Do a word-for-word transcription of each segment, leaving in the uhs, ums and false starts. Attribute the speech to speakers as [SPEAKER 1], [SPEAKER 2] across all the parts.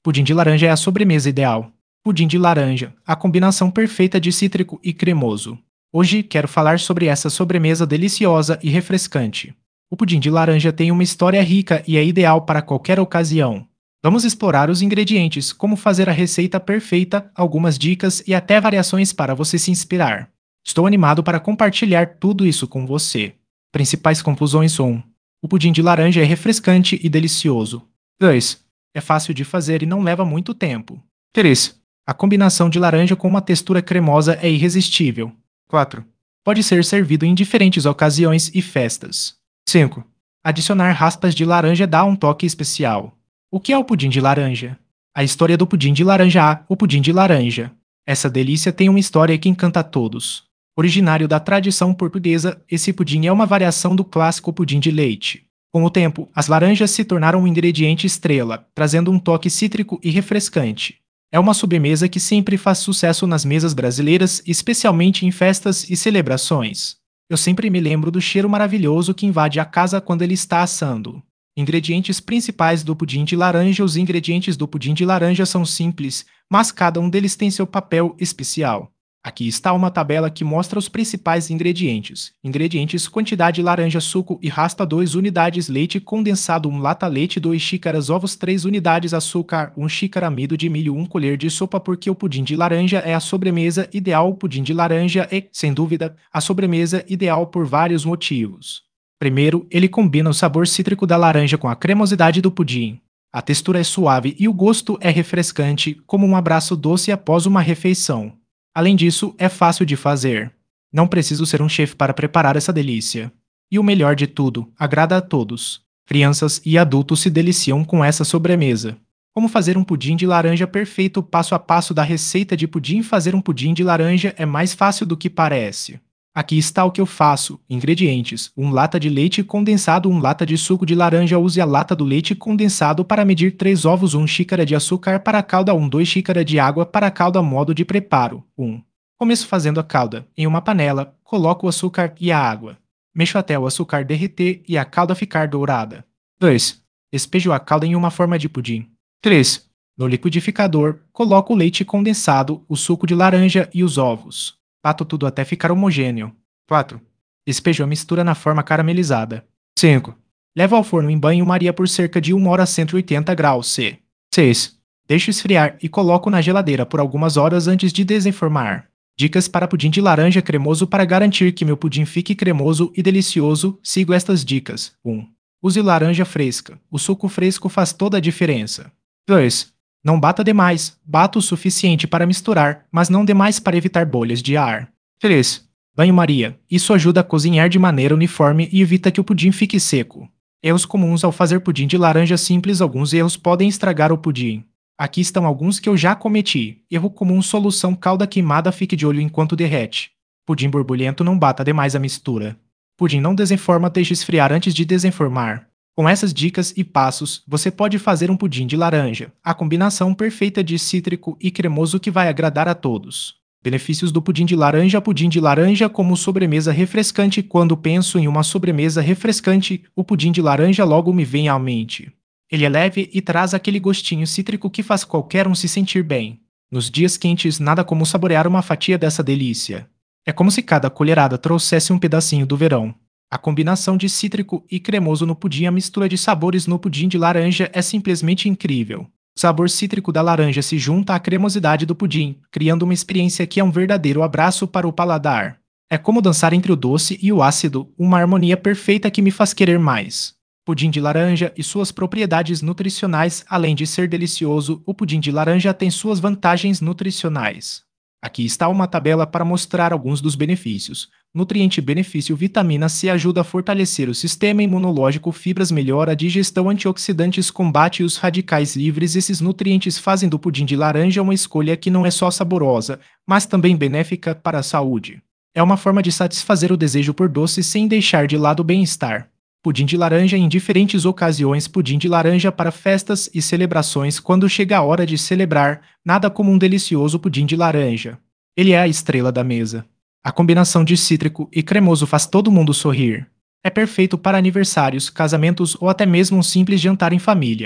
[SPEAKER 1] Pudim de laranja é a sobremesa ideal. Pudim de laranja, a combinação perfeita de cítrico e cremoso. Hoje quero falar sobre essa sobremesa deliciosa e refrescante. O pudim de laranja tem uma história rica e é ideal para qualquer ocasião. Vamos explorar os ingredientes, como fazer a receita perfeita, algumas dicas e até variações para você se inspirar. Estou animado para compartilhar tudo isso com você. Principais conclusões: um. O pudim de laranja é refrescante e delicioso. dois. É fácil de fazer e não leva muito tempo. três. A combinação de laranja com uma textura cremosa é irresistível. quatro. Pode ser servido em diferentes ocasiões e festas. cinco. Adicionar raspas de laranja dá um toque especial. O que é o pudim de laranja? A história do pudim de laranja A, o pudim de laranja. Essa delícia tem uma história que encanta a todos. Originário da tradição portuguesa, esse pudim é uma variação do clássico pudim de leite. Com o tempo, as laranjas se tornaram um ingrediente estrela, trazendo um toque cítrico e refrescante. É uma sobremesa que sempre faz sucesso nas mesas brasileiras, especialmente em festas e celebrações. Eu sempre me lembro do cheiro maravilhoso que invade a casa quando ele está assando. Ingredientes principais do pudim de laranja: os ingredientes do pudim de laranja são simples, mas cada um deles tem seu papel especial. Aqui está uma tabela que mostra os principais ingredientes. Ingredientes: quantidade laranja, suco e raspa dois unidades, leite condensado um lata, leite duas xícaras, ovos três unidades, açúcar uma xícara, amido de milho uma colher de sopa. Porque o pudim de laranja é a sobremesa ideal. O pudim de laranja é, sem dúvida, a sobremesa ideal por vários motivos. Primeiro, ele combina o sabor cítrico da laranja com a cremosidade do pudim. A textura é suave e o gosto é refrescante, como um abraço doce após uma refeição. Além disso, é fácil de fazer. Não preciso ser um chefe para preparar essa delícia. E o melhor de tudo, agrada a todos. Crianças e adultos se deliciam com essa sobremesa. Como fazer um pudim de laranja perfeito? Passo a passo da receita de pudim. Fazer um pudim de laranja é mais fácil do que parece. Aqui está o que eu faço. Ingredientes: uma lata de leite condensado, uma lata de suco de laranja. Use a lata do leite condensado para medir três ovos, uma xícara de açúcar para a calda, uma duas xícaras de água para a calda. Modo de preparo: um. Começo fazendo a calda. Em uma panela, coloco o açúcar e a água. Mexo até o açúcar derreter e a calda ficar dourada. dois. Despejo a calda em uma forma de pudim. três. No liquidificador, coloco o leite condensado, o suco de laranja e os ovos. Bato tudo até ficar homogêneo. quatro. Despejo a mistura na forma caramelizada. cinco. Levo ao forno em banho-maria por cerca de uma hora a cento e oitenta graus C. seis. Deixo esfriar e coloco na geladeira por algumas horas antes de desenformar. Dicas para pudim de laranja cremoso. Para garantir que meu pudim fique cremoso e delicioso, sigo estas dicas. um. Use laranja fresca. O suco fresco faz toda a diferença. dois. Não bata demais, bata o suficiente para misturar, mas não demais para evitar bolhas de ar. três. Banho-maria. Isso ajuda a cozinhar de maneira uniforme e evita que o pudim fique seco. Erros comuns ao fazer pudim de laranja simples. Alguns erros podem estragar o pudim. Aqui estão alguns que eu já cometi. Erro comum: solução calda queimada. Fique de olho enquanto derrete. Pudim borbulhento: não bata demais a mistura. Pudim não desenforma, deixe esfriar antes de desenformar. Com essas dicas e passos, você pode fazer um pudim de laranja, a combinação perfeita de cítrico e cremoso que vai agradar a todos. Benefícios do pudim de laranja: pudim de laranja como sobremesa refrescante. Quando penso em uma sobremesa refrescante, o pudim de laranja logo me vem à mente. Ele é leve e traz aquele gostinho cítrico que faz qualquer um se sentir bem. Nos dias quentes, nada como saborear uma fatia dessa delícia. É como se cada colherada trouxesse um pedacinho do verão. A combinação de cítrico e cremoso no pudim, a mistura de sabores no pudim de laranja é simplesmente incrível. O sabor cítrico da laranja se junta à cremosidade do pudim, criando uma experiência que é um verdadeiro abraço para o paladar. É como dançar entre o doce e o ácido, uma harmonia perfeita que me faz querer mais. Pudim de laranja e suas propriedades nutricionais. Além de ser delicioso, o pudim de laranja tem suas vantagens nutricionais. Aqui está uma tabela para mostrar alguns dos benefícios. Nutriente: benefício: vitamina C ajuda a fortalecer o sistema imunológico, fibras melhora a digestão, antioxidantes combate os radicais livres. Esses nutrientes fazem do pudim de laranja uma escolha que não é só saborosa, mas também benéfica para a saúde. É uma forma de satisfazer o desejo por doce sem deixar de lado o bem-estar. Pudim de laranja em diferentes ocasiões. Pudim de laranja para festas e celebrações. Quando chega a hora de celebrar, nada como um delicioso pudim de laranja. Ele é a estrela da mesa. A combinação de cítrico e cremoso faz todo mundo sorrir. É perfeito para aniversários, casamentos ou até mesmo um simples jantar em família.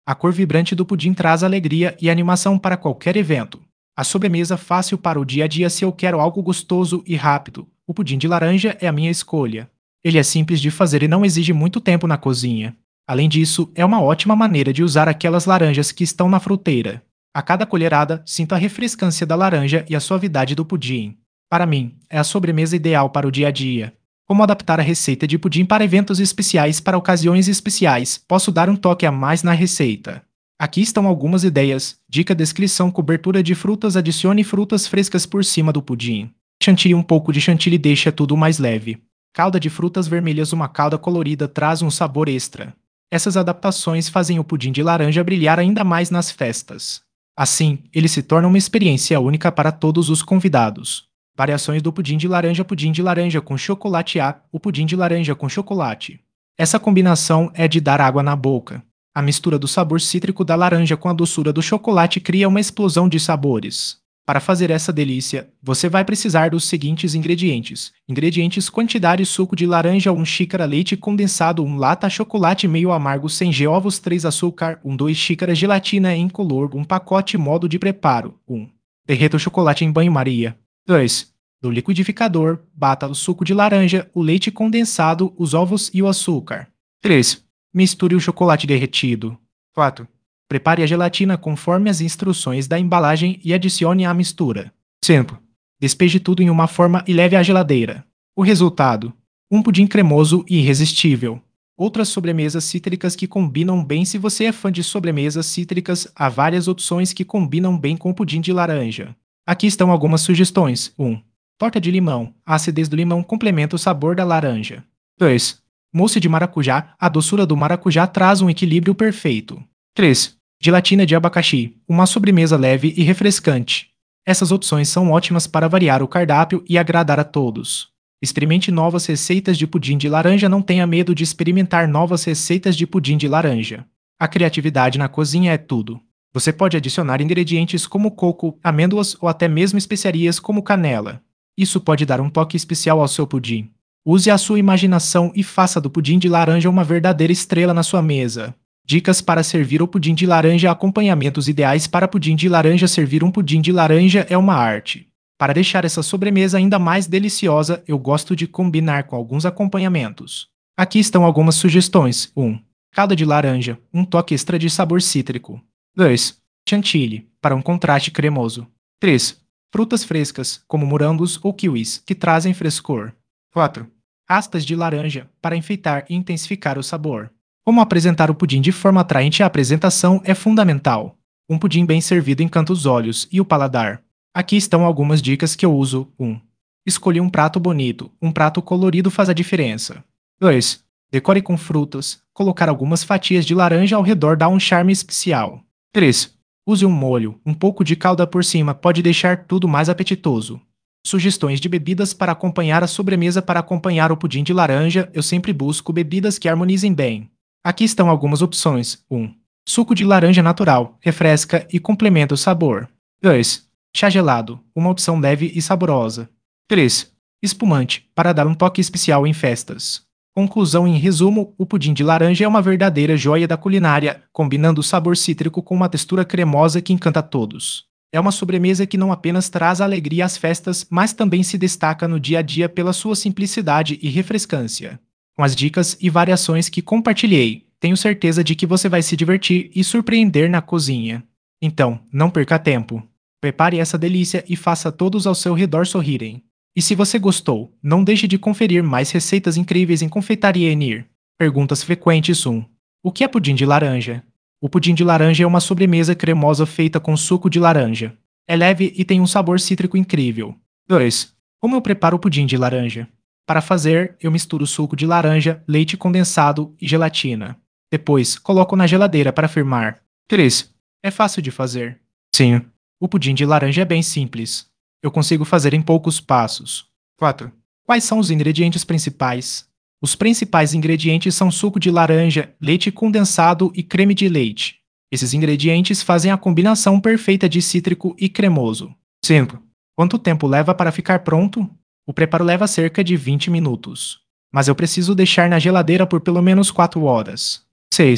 [SPEAKER 1] A cor vibrante do pudim traz alegria e animação para qualquer evento. A sobremesa fácil para o dia a dia se eu quero algo gostoso e rápido. O pudim de laranja é a minha escolha. Ele é simples de fazer e não exige muito tempo na cozinha. Além disso, é uma ótima maneira de usar aquelas laranjas que estão na fruteira. A cada colherada, sinto a refrescância da laranja e a suavidade do pudim. Para mim, é a sobremesa ideal para o dia a dia. Como adaptar a receita de pudim para eventos especiais para ocasiões especiais? Posso dar um toque a mais na receita. Aqui estão algumas ideias. Dica: descrição: cobertura de frutas, adicione frutas frescas por cima do pudim. Chantilly: um pouco de chantilly deixa tudo mais leve. Calda de frutas vermelhas: uma calda colorida traz um sabor extra. Essas adaptações fazem o pudim de laranja brilhar ainda mais nas festas. Assim, ele se torna uma experiência única para todos os convidados. Variações do pudim de laranja: pudim de laranja com chocolate A, o pudim de laranja com chocolate. Essa combinação é de dar água na boca. A mistura do sabor cítrico da laranja com a doçura do chocolate cria uma explosão de sabores. Para fazer essa delícia, você vai precisar dos seguintes ingredientes. Ingredientes: quantidade: suco de laranja uma xícara, leite condensado uma lata, chocolate meio amargo cem gramas, ovos três, açúcar um, duas xícaras, gelatina incolor um pacote. Modo de preparo: um. Derreta o chocolate em banho-maria. dois. No liquidificador, bata o suco de laranja, o leite condensado, os ovos e o açúcar. três. Misture o chocolate derretido. quatro. Prepare a gelatina conforme as instruções da embalagem e adicione à mistura. cinco. Despeje tudo em uma forma e leve à geladeira. O resultado: um pudim cremoso e irresistível. Outras sobremesas cítricas que combinam bem. Se você é fã de sobremesas cítricas, há várias opções que combinam bem com o pudim de laranja. Aqui estão algumas sugestões. um. Torta de limão. A acidez do limão complementa o sabor da laranja. dois. Mousse de maracujá. A doçura do maracujá traz um equilíbrio perfeito. três. Gelatina de abacaxi. Uma sobremesa leve e refrescante. Essas opções são ótimas para variar o cardápio e agradar a todos. Experimente novas receitas de pudim de laranja. Não tenha medo de experimentar novas receitas de pudim de laranja. A criatividade na cozinha é tudo. Você pode adicionar ingredientes como coco, amêndoas ou até mesmo especiarias como canela. Isso pode dar um toque especial ao seu pudim. Use a sua imaginação e faça do pudim de laranja uma verdadeira estrela na sua mesa. Dicas para servir o pudim de laranja. Acompanhamentos ideais para pudim de laranja. Servir um pudim de laranja é uma arte. Para deixar essa sobremesa ainda mais deliciosa, eu gosto de combinar com alguns acompanhamentos. Aqui estão algumas sugestões. um. Calda de laranja, um toque extra de sabor cítrico. dois. Chantilly, para um contraste cremoso. três. Frutas frescas, como morangos ou kiwis, que trazem frescor. quatro. Raspas de laranja, para enfeitar e intensificar o sabor. Como apresentar o pudim de forma atraente? A apresentação é fundamental. Um pudim bem servido encanta os olhos e o paladar. Aqui estão algumas dicas que eu uso. um. Escolha um prato bonito. Um prato colorido faz a diferença. dois. Decore com frutas. Colocar algumas fatias de laranja ao redor dá um charme especial. três. Use um molho. Um pouco de calda por cima pode deixar tudo mais apetitoso. Sugestões de bebidas para acompanhar a sobremesa. Para acompanhar o pudim de laranja, eu sempre busco bebidas que harmonizem bem. Aqui estão algumas opções. um. Suco de laranja natural. Refresca e complementa o sabor. dois. Chá gelado. Uma opção leve e saborosa. três. Espumante. Para dar um toque especial em festas. Conclusão: em resumo, o pudim de laranja é uma verdadeira joia da culinária, combinando o sabor cítrico com uma textura cremosa que encanta a todos. É uma sobremesa que não apenas traz alegria às festas, mas também se destaca no dia a dia pela sua simplicidade e refrescância. Com as dicas e variações que compartilhei, tenho certeza de que você vai se divertir e surpreender na cozinha. Então, não perca tempo. Prepare essa delícia e faça todos ao seu redor sorrirem. E se você gostou, não deixe de conferir mais receitas incríveis em Confeitaria Enir. Perguntas frequentes. um. O que é pudim de laranja? O pudim de laranja é uma sobremesa cremosa feita com suco de laranja. É leve e tem um sabor cítrico incrível. dois. Como eu preparo o pudim de laranja? Para fazer, eu misturo suco de laranja, leite condensado e gelatina. Depois, coloco na geladeira para firmar. três. É fácil de fazer. Sim. O pudim de laranja é bem simples. Eu consigo fazer em poucos passos. quatro. Quais são os ingredientes principais? Os principais ingredientes são suco de laranja, leite condensado e creme de leite. Esses ingredientes fazem a combinação perfeita de cítrico e cremoso. cinco. Quanto tempo leva para ficar pronto? O preparo leva cerca de vinte minutos. Mas eu preciso deixar na geladeira por pelo menos quatro horas. seis.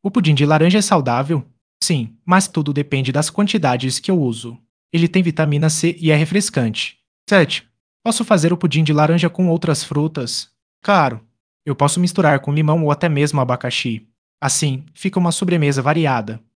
[SPEAKER 1] O pudim de laranja é saudável? Sim, mas tudo depende das quantidades que eu uso. Ele tem vitamina C e é refrescante. sete. Posso fazer o pudim de laranja com outras frutas? Claro. Eu posso misturar com limão ou até mesmo abacaxi. Assim, fica uma sobremesa variada.